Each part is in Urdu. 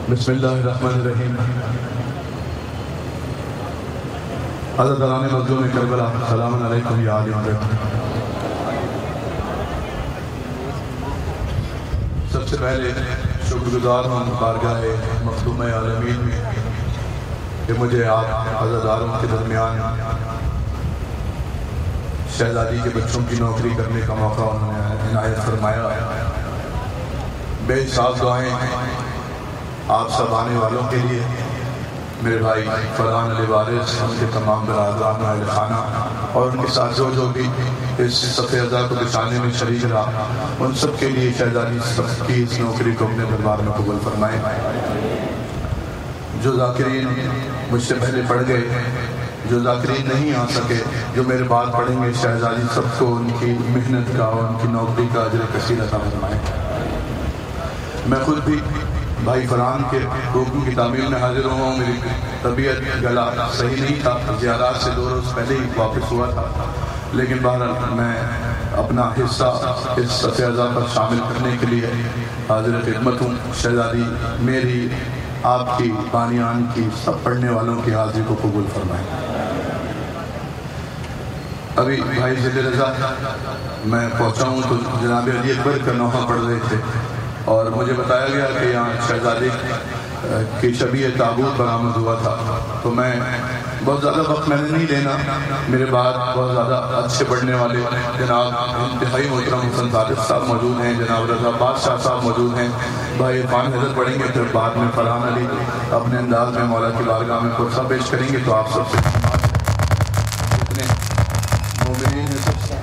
بسم اللہ الرحمن الرحیم۔ عزیزان مظلوم کربلا، سلام علیکم یا آل محمد۔ سب سے پہلے شکر گزار ہوں بارگاہ مخدوم عالمین میں کہ مجھے آپ عزیزانوں کے درمیان شہزادی کے بچوں کی نوکری کرنے کا موقع انہوں نے عنایت فرمایا۔ بے حساب دعائیں آپ سب آنے والوں کے لیے، میرے بھائی فرحان علی وارث، ان کے تمام برادران اہل خانہ اور ان کے ساتھ جو بھی اس صف اعضاء کو بچھانے میں شریک رہا، ان سب کے لیے شہزادی سب کی اس نوکری کو اپنے دربار میں قبول فرمائے۔ جو ذاکرین مجھ سے پہلے پڑھ گئے، جو ذاکرین نہیں آ سکے، جو میرے بعد پڑھیں گے، شہزادی سب کو ان کی محنت کا اور ان کی نوکری کا اجر کثیر عطا فرمائے۔ میں خود بھی بھائی فرحان کے روکوں کی تعمیل میں حاضر ہوا ہوں۔ میری طبیعت گلا صحیح نہیں تھا، زیارات سے 2 روز پہلے ہی واپس ہوا تھا، لیکن بہرحال میں اپنا حصہ اس صف اعضاء پر شامل کرنے کے لیے حاضر خدمت ہوں۔ شہزادی میری، آپ کی، بانیان کی، سب پڑھنے والوں کی حاضری کو قبول فرمائیں۔ ابھی بھائی ضلع رضا میں پہنچا ہوں تو جناب علی اکبر کا نوحہ پڑھ رہے تھے اور مجھے بتایا گیا کہ یہاں شہزادی کی شبیہ تابوت برآمد ہوا تھا، تو میں بہت زیادہ وقت میں نے نہیں لینا، میرے بعد بہت زیادہ اچھے پڑھنے والے جناب انتہائی محترم حسن طارق صاحب موجود ہیں، جناب رضا بادشاہ صاحب موجود ہیں، بھائی عرفان حضرت پڑھیں گے، پھر بعد میں فرحان علی اپنے انداز میں مولا کی بارگاہ میں قرصہ پیش کریں گے۔ تو آپ سب سے جتنے مومنین ہیں سب سے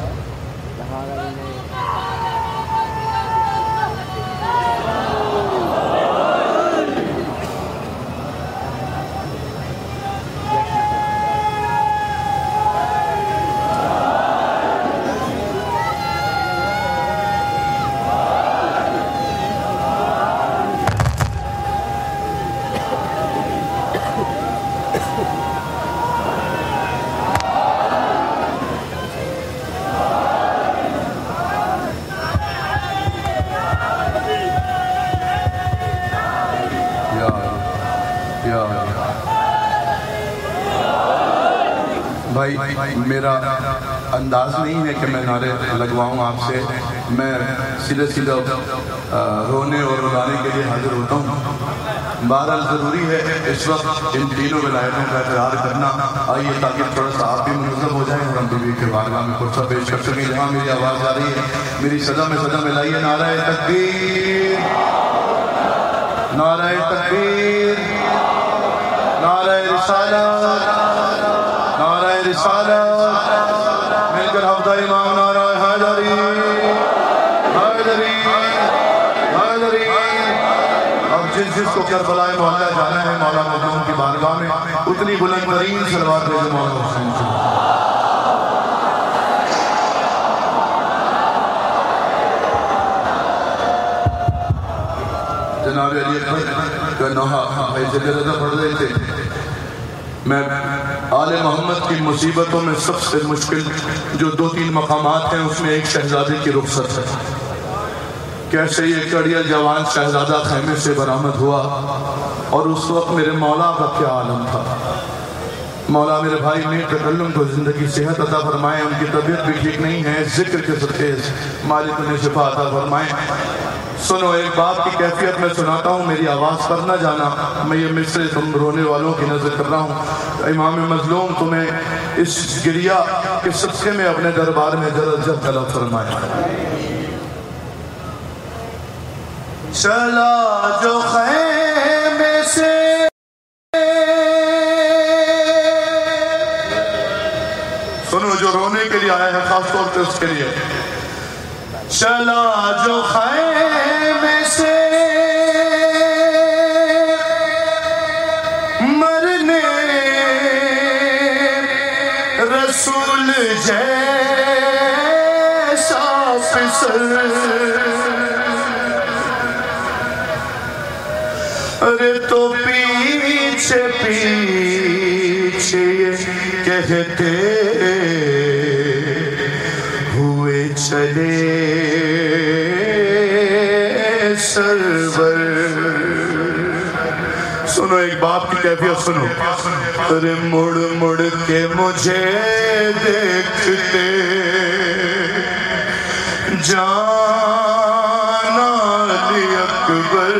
بھائی میرا انداز نہیں ہے کہ میں نعرے لگواؤں آپ سے، میں سیدھا رونے اور رلانے کے لیے حاضر ہوتا ہوں۔ بہرحال ضروری ہے اس وقت ان تینوں ولایتوں کا اقرار کرنا، آئیے تاکہ تھوڑا سا آپ بھی منظم ہو جائیں اور ہم بھی کے بارگاہ میں قرصہ پیش کر سکیں۔ جہاں میری آواز آ رہی ہے میری صدا میں صدا ملائیے، نعرہ تکبیر، نعرہ تکبیر، نعرہ رسالت، نعرہ رسالت، مل کر حفظہ امام نعرہ حیدری، حیدری، حیدری۔ اب جس کو کربلا محلہ جانا ہے مولا مظلوم کی بارگاہ میں، اتنی بلند ترین صلوات دے مولا حسین سے۔ جناب علی اکبر کا نوحہ بھائی ضلع رضا پڑھ رہے تھے۔ میں آل محمد کی مصیبتوں میں سب سے مشکل جو 2-3 مقامات ہیں، اس میں ایک شہزادی کی رخصت ہے۔ کیسے یہ کڑیا جوان شہزادہ خیمے سے برآمد ہوا اور اس وقت میرے مولا کا کیا عالم تھا۔ مولا میرے بھائی میر تکلم کو زندگی صحت عطا فرمائیں، ان کی طبیعت بھی ٹھیک نہیں ہے، ذکر کے صدقے مالک انہیں شفا عطا فرمائیں۔ سنو ایک بات کی کیفیت میں سناتا ہوں، میری آواز پر نہ جانا، میں یہ مصرے تم رونے والوں کی نظر کر رہا ہوں۔ امام مظلوم تمہیں اس گریہ کے صدقے میں اپنے دربار میں جلد طلب فرمائے۔ چلا جو خیمے سے سنو، جو رونے کے لیے آیا ہے خاص طور پہ اس کے لیے، چلا جو خیمے سے مرنے رسول جیسا پسر، ارے تو پیچھے پیچھے یہ کہتے ہوئے چلے سرور، سنو ایک باپ کی کیفیت سنو. ارے مڑ مڑ کے مجھے دیکھتے جان علی اکبر،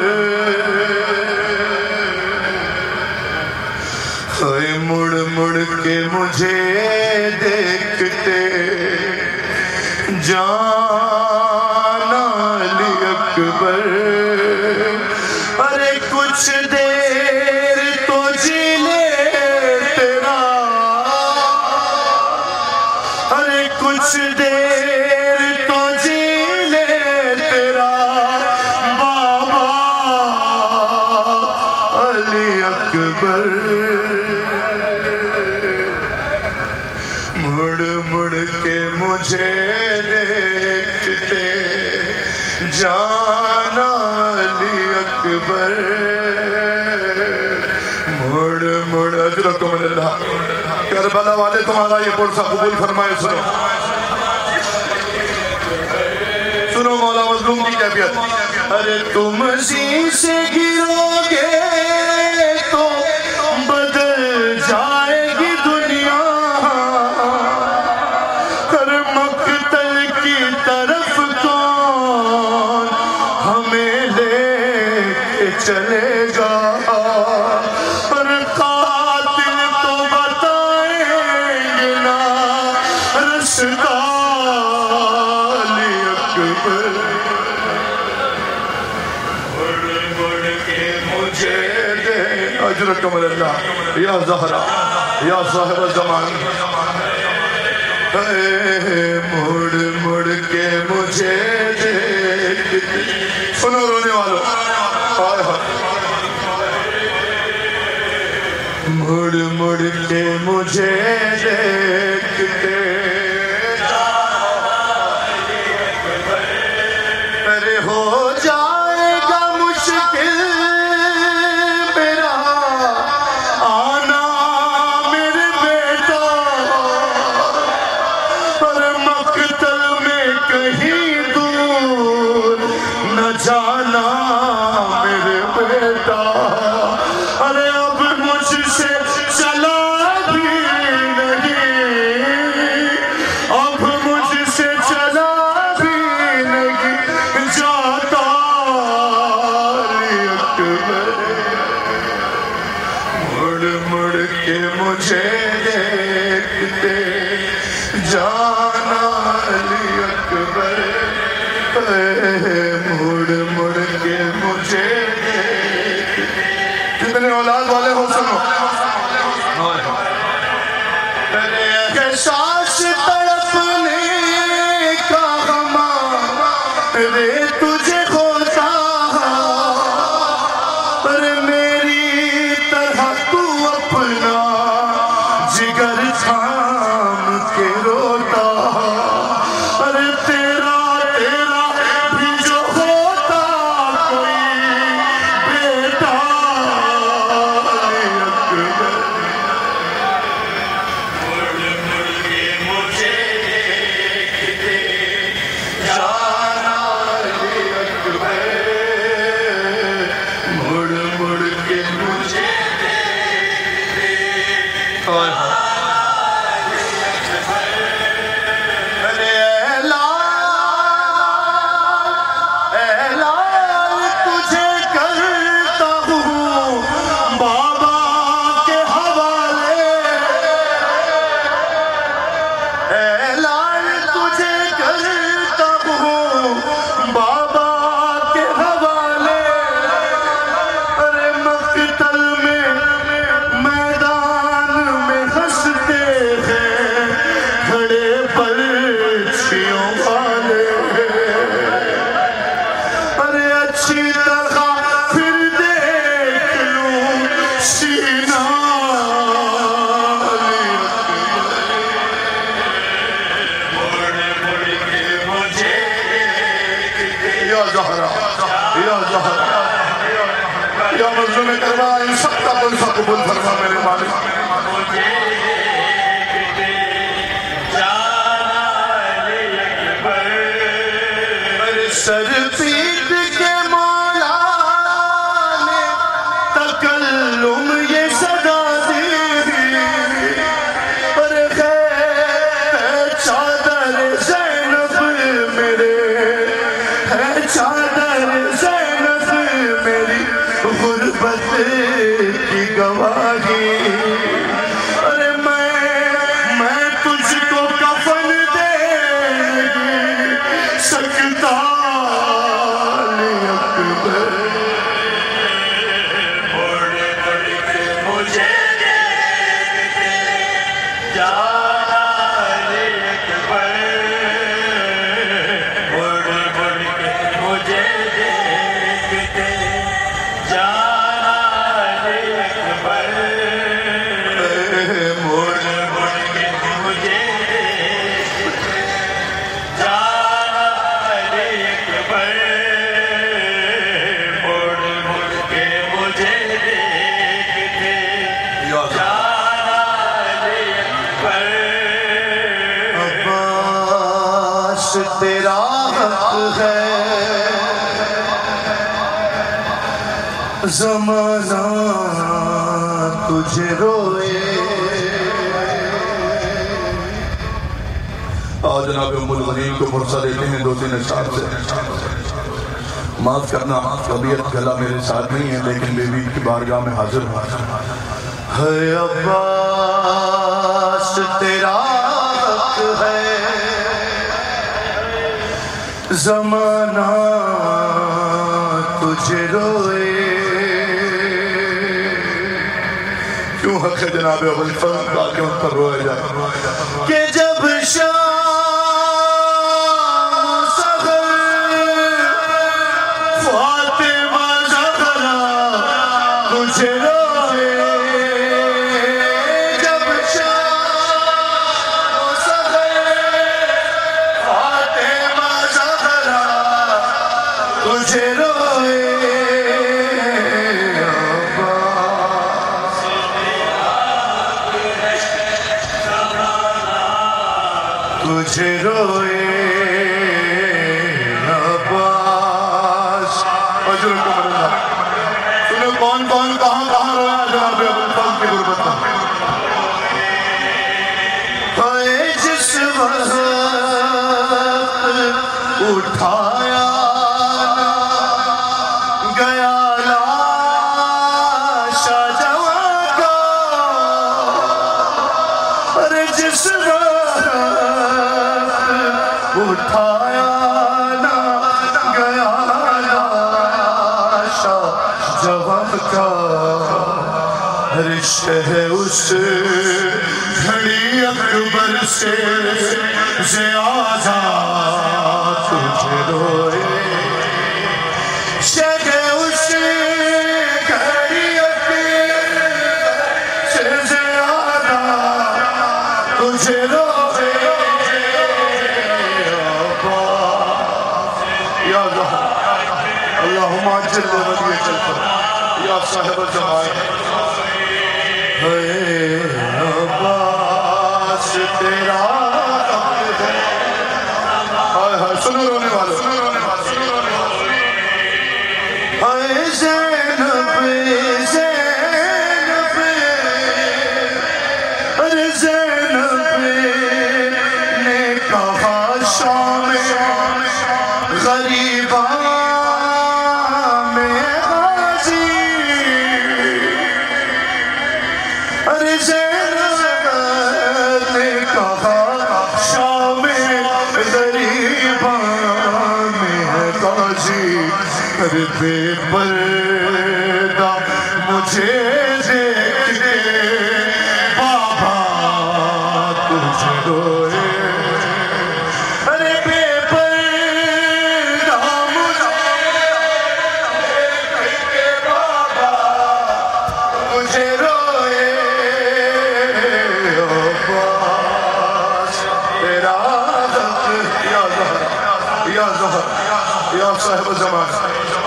مڑ مڑ کے مجھے دیکھتے جان علی اکبر. ارے کچھ دیر تو جی لے تیرا، ارے کچھ دیر تو جی لے تیرا بابا علی اکبر. مڑ مڑ کے مجھے دیکھتے جان علی اکبر، مڑ مڑ. اجرکم اللہ. کربلا والے تمہارا یہ پرسہ قبول فرمائے. سنو سنو مولا مظلوم کی کیفیت. ارے تم اسی سے گرو گے تو بدل جائے گی دنیا، کر مقتل کی طرف کون ہمیں لے کے چلے گا. پر قاتل تو بتائیں گے نا رستا علی اکبر. مڑ مڑ کے مجھے دے. اجرکم اللہ. یا زہرا یا صاحب الزمان. مڑ مڑ کے مجھے دیکھتے. سنو رونے والوں. مڑ مڑ کے مجھے دیکھتے ارے ہو جائے گا مشکل میرا آنا میرے بیٹا، پر مقتل میں کہیں دور نہ جانا میرے بیٹا. ارے اب مجھ سے چلا بھی نہیں، اب مجھ سے چلا بھی نہیں جاتا علی اکبر. مڑ مڑ کے مجھے دیکھتے جانا علی اکبر، مڑ مڑ کے مجھے دیکھتے. جتنے اولاد والے ہو سنو. ارے احساس تڑپنے کا ہمارے تجھے ہوتا، پر میری طرح تو اپنا جگر تھام کے روتا. ارے تیرا بھی جو ہوتا کوئی بیٹا علی اکبر. مڑ مڑ کے مجھے دیکھتے جانا علی اکبر، مڑ مڑ کے مجھے دیکھتے. ارے اعلان تجھے کرتا ہوں بابا کے حوالے، اعلان تجھے کرتا ہوں بابا کے حوالے. ارے مقتل میں میدان میں ہنستے ہیں کھڑے پرچیوں والے. ارے اچھی طرح پھر دیکھ لوں سینہ علی اکبر. مڑ مڑ کے مجھے دیکھتے. یا زہرا یا زہرا یا مظلوم کربلا ان سب کا پرسہ قبول فرما میرے مالک. سر پیٹ کے مولا نے تکل میرے ہے چادر زینب میری غربت کی گواہی ارے میں تجھ کو کفن دے نہیں سکتا تیرا حق ہے زمانہ تجھے روئے آج جناب ام الغنیم کو فرصہ دیتے ہیں 2-3 اشعار سے معاف کرنا طبیعت گلا میرے ساتھ نہیں ہے لیکن بیوی کی بارگاہ میں حاضر ہوں ہے عباس تیرا حق ہے زمانہ تجھے روئے کیوں حق ہے جناب ابو الفضل تاکہ ان پر روئے جائے کہ جب شام سحر فاطمہ زہرا تجھے روئے جب شام سحر فاطمہ زہرا تجھے روئے تجھے روئے عباس اجر کو مرنا تمہیں کون کہاں رویا جناب ابو الفضل کی غربت میں جس وقت اٹھایا گیا لاشا جوان کا اور جس وقت اٹھایا نہ گیا لاشا جوان کا رشتہ ہے اس گھڑی اکبر سے زیادہ تجھے روئے شہ اس گھڑی اکبر سے زیادہ تجھے روئے اللہم عجل ولیک الفرج یا صاحب الجمال اے عباس تیرا حق ہے ہائے سنو رونے والے اے زینب زینب ارے زینب نے کہا شام غریبان بے پردہ مجھے دیکھ کے بابا تجھے روئے ارے بے پردہ مجھے دیکھ کے بابا مجھے روئے عباس تیرا حق یا زہر یا زہر یا صاحب زمان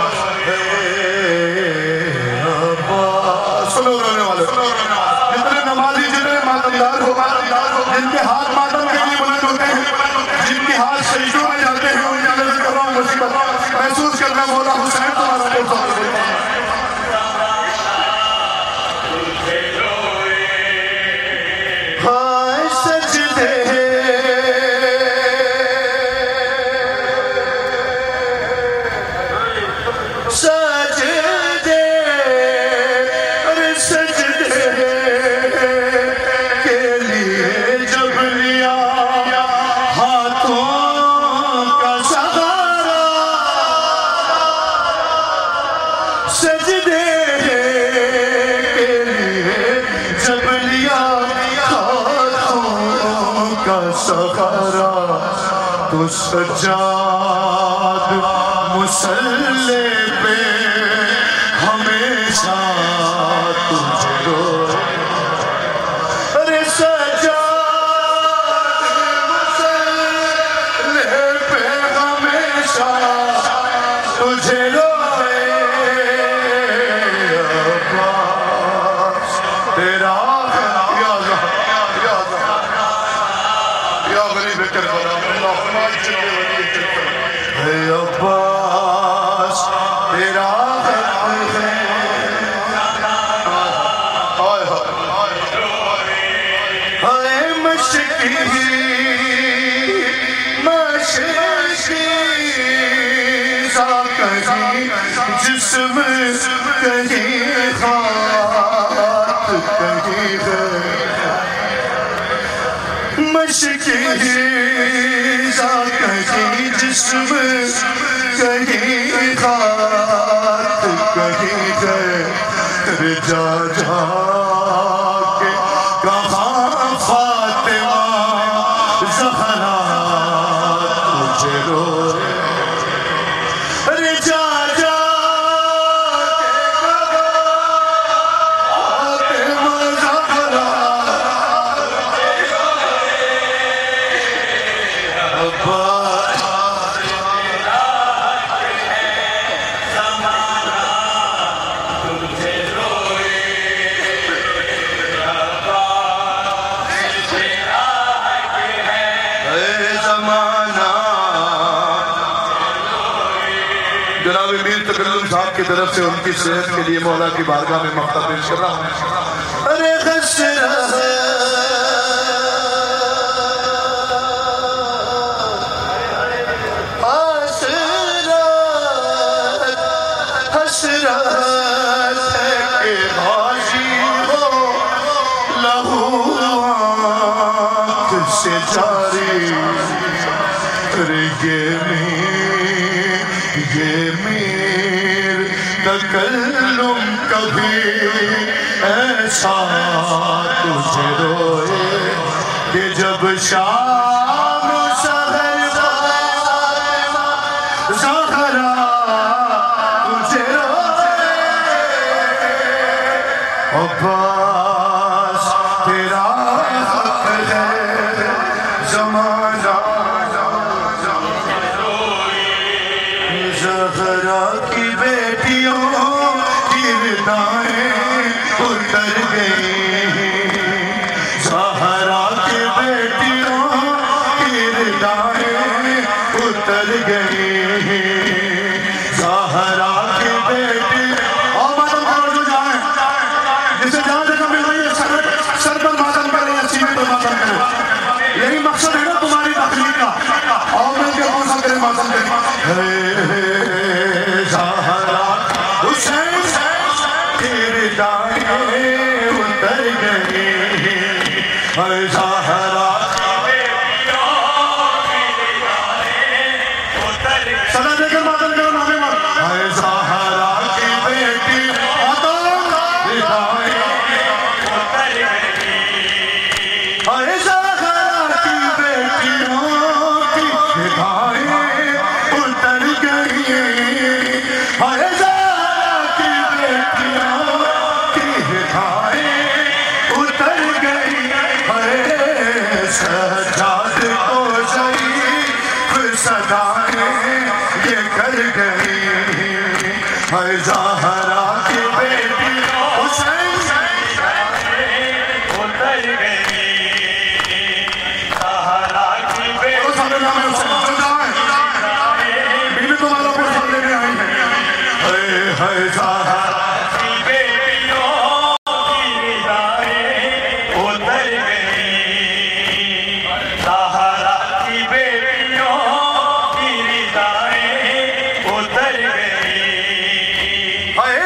سنو رونے والے جتنے نمازی جتنے ماتمدار ہو جن کے ہاتھ ماتم کے لیے بلند ہوتے ہیں جن کے ہاتھ سجدوں میں جاتے ہیں ان کے اندر کر رہا ہوں مصیبت محسوس کرنا مولا حسین تمہارا سہارا تو سجاد مسلے پہ ہمیشہ تجھے روئے ارے سجاد مسلے پہ ہمیشہ تجھے روئے عباس تیرا اے عباس تیرا حق ہے اے مشکی سا کہیں جسم کہیں خاک کہیں ہے مشکی سا کہیں جسم کہیں خاک کہیں ہے جا جا کے کہاں فاطمہ زہرا تجھے روئے ارے جا جا کے کہاں فاطمہ زہرا جناب میر تکلم صاحب کی طرف سے ان کی صحت کے لیے مولا کی بارگاہ میں مقطع پیش کر رہا ہوں ارے حسرت حسرت ہے کہ غازی ہو لہو آنکھ سے جاری یہ میر تکلم کبھی ایسا تجھے روئے کہ جب شام سحر زہرا تجھے روئے عباس تیرا حق ہے زمانہ زہرا کی بیٹیوں کی ردائیں اتر گئی زہرا کی بیٹیوں کی ردائیں اتر گئی زہرا کی بیٹی اور ماتم کرو جو جائیں جسے جہاں جگہ مل رہی ہے سر پر ماتم کریں یا سینے پر ماتم کریں یہی مقصد ہے نا تمہاری تخلیق کا اور مل کے کون سا کریں ماتم کریں زہرا حسین کی ردائیں اتر گئی زہرا صدا دے کر ماتم کرو نامے مات زہرا کی بیٹی ردائیں اتر گئی زہرا کی بیٹیوں کی ردائیں اتر گئی زہرا کی بیٹیوں کی ردائیں اتر گئی سجاد کو شریف صدائیں یہ کر گئی زہرا کی بیٹی حسین اتر گئی زہرا کی بیٹی بیوی تمہارا پر سامنے میں آئی ہے زہرا کی بیٹیوں کی ردائیں اتر گئی زہرا کی بیٹیوں کی ردائیں اتر گئی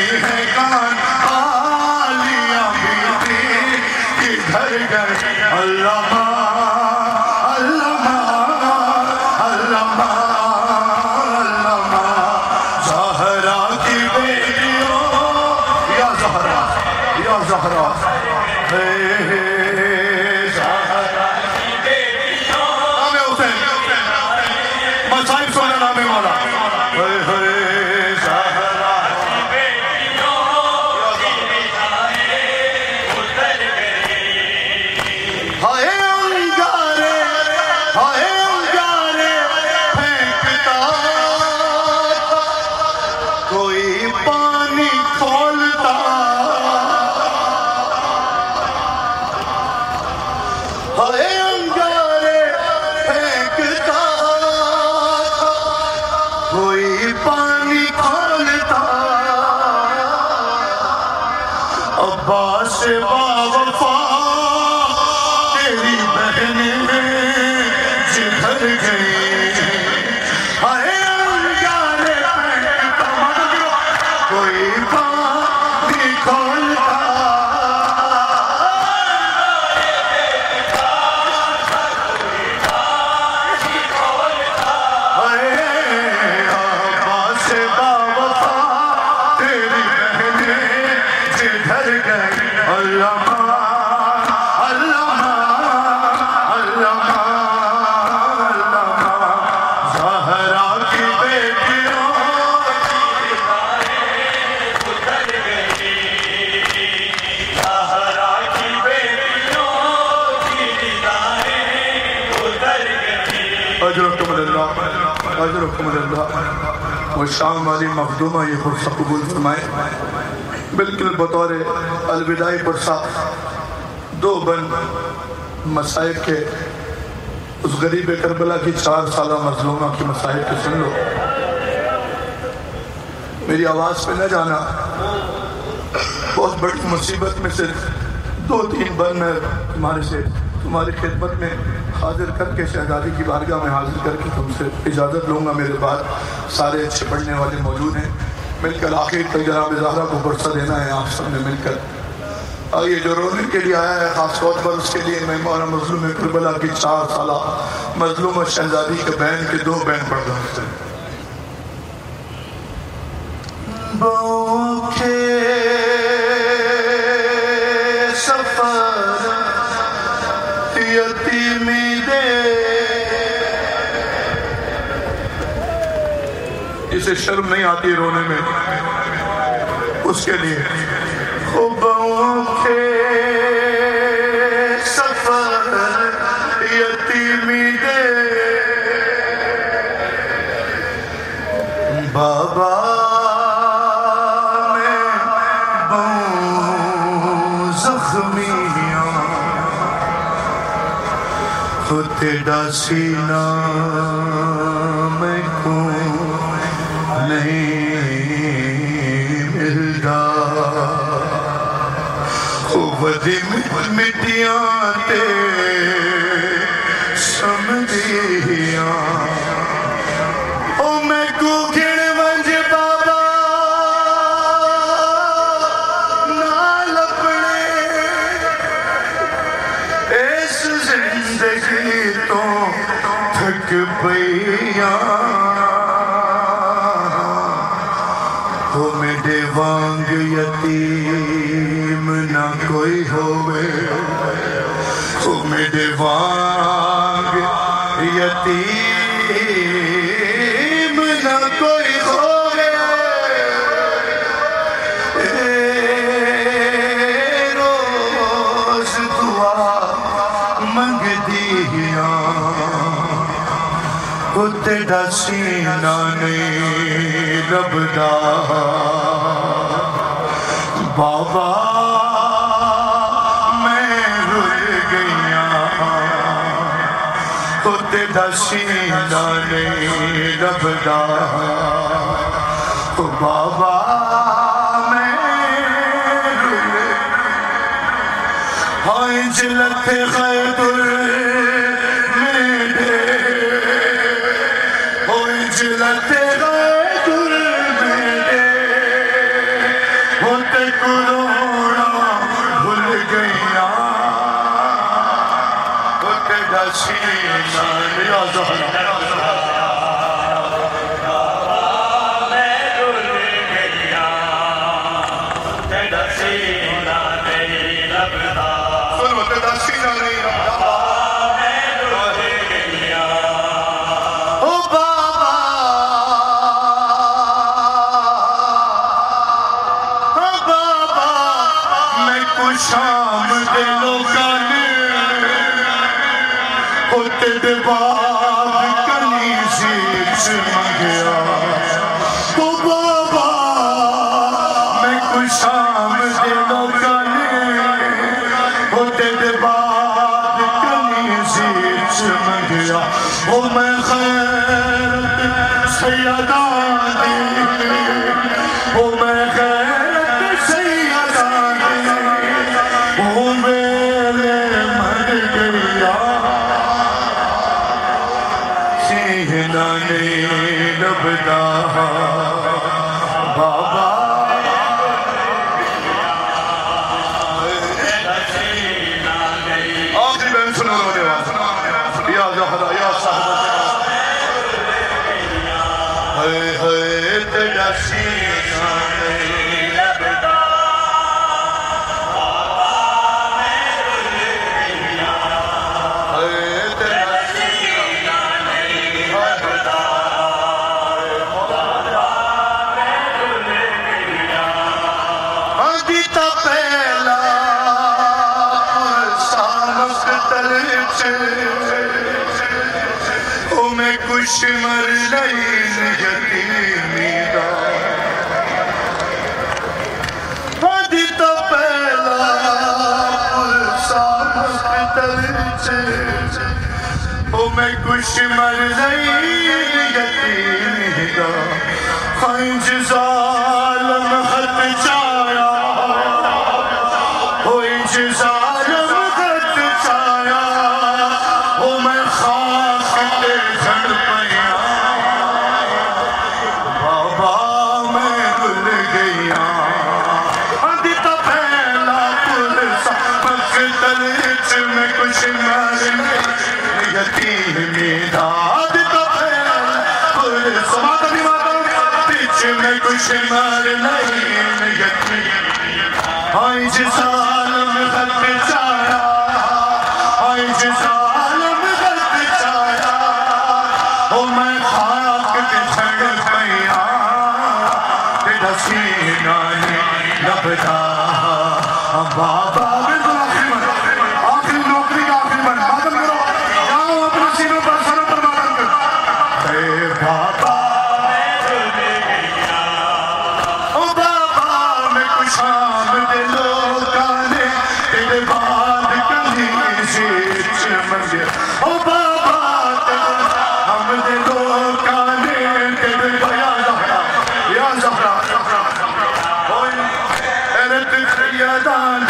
ہیں کان آلیاں بیٹی کدھر گئے علامہ علامہ علامہ علامہ زہرا کی بیٹیوں یا زہرا یا زہرا زہرا کی بیٹیوں نام حسین مصائب سونا نام مولا عباس باوفا تیری بہنیں جدھر گئی ہائے انگارے پھینکتا کوئی پانی کھولتا ہائے عباس باوفا تیری بہنیں جدھر گئی علامہ علامہ علامہ علامہ زہرا کی بیٹیوں ادھر گئی زہرا کی بیٹیوں کی نگاہیں ادھر گئی اجرکم اللہ اجرکم اللہ وہ شام والی مخدومہ یہ خرصہ قبول فرمائے بالکل بطور الوداعی پرسا دو بند مسائب کے اس غریب کربلا کی 4 سالہ مظلومہ کی مسائب کے سن لو میری آواز پہ نہ جانا بہت بڑی مصیبت میں سے 2-3 بند میں تمہاری خدمت میں حاضر کر کے شہزادی کی بارگاہ میں حاضر کر کے تم سے اجازت لوں گا میرے بعد سارے اچھے پڑھنے والے موجود ہیں مل کر آخر تک جناب زہرا کو پرسہ دینا ہے آپ سب نے مل کر یہ جو رونے کے لیے آیا ہے خاص طور پر اس کے لیے میں مولانا مظلوم کربلا کی 4 سالہ مظلوم شہزادی کے بہن کے 2 بہن پڑھ رہا ہوں بوکھے سفر یتیمی دے اسے شرم نہیں آتی رونے میں اس کے لیے خوبوں کے سفر یتیمی دے بابا میں بہوں زخمیاں تیرا سینہ میں کو نہیں ملتا وڈی مٹیاں تے سمجھیاں او میں کو گھڑ ونج بابا نال اپنے اس زندگی تو تھک پئیاں وہ میرے وانگ یتیم نہ کوئی ہوئے وہ میرے وانگ یتیم نہ کوئی ہوئے روز دعا منگ دیاں تیرا سینہ نہیں ربدا بابا میں رل گیا تیرا سینہ نہیں ربدا بابا میں رل ہائیں جلت خیبر جلت غیدر میرے تے کروڑا بھول گیا تیرا سینہ یا زہرا شام دے لوکانے ہوتے دے بعد کنی سیچ منگیا او بابا میں کوئی شام دے لوکانے ہوتے دے بعد کنی سیچ منگیا او میں خیرت سیدان دی او میں خیرت سیدان وہ میرے مر گیا سینہ نہیں لبدا بابا آخری بہن سنو رونے والا یا زہرا یا صاحبہ ہے تیرا سینہ نہیں لبدا کچھ مر لین یتیمی دا آدھی تا پہلا پرسان مستر او میں کچھ مر لین یتیمی دا خنج ظالم خط چایا او انج ظالم خط چایا او میں خاک تے جھڑ پیا بابا میں بھول گیا آدھی تا پہلا پرسا مقتل اچ میں کچھ مر یتیمی دا آدھی تا پہلا پرسا ماتا بھی ماتا بچ میں کچھ مر یتیمی آئی جی ظالم خط چایا آئی جی ظالم خط چایا او میں خاک تے جھڑ پیا تیرا سینہ نہیں لبدا بابا بالکل آخری نوکری کا آخری بن ماتم کرو جاؤ اپنے سینوں پر سروں پر ماتم کرو اے بابا او بابا میں کچھ شام دے لوکانے تیرے بعد کنی سیچ منگے او بابا ہم دے لوکانے تیرے یا زہرا ایرت سیدان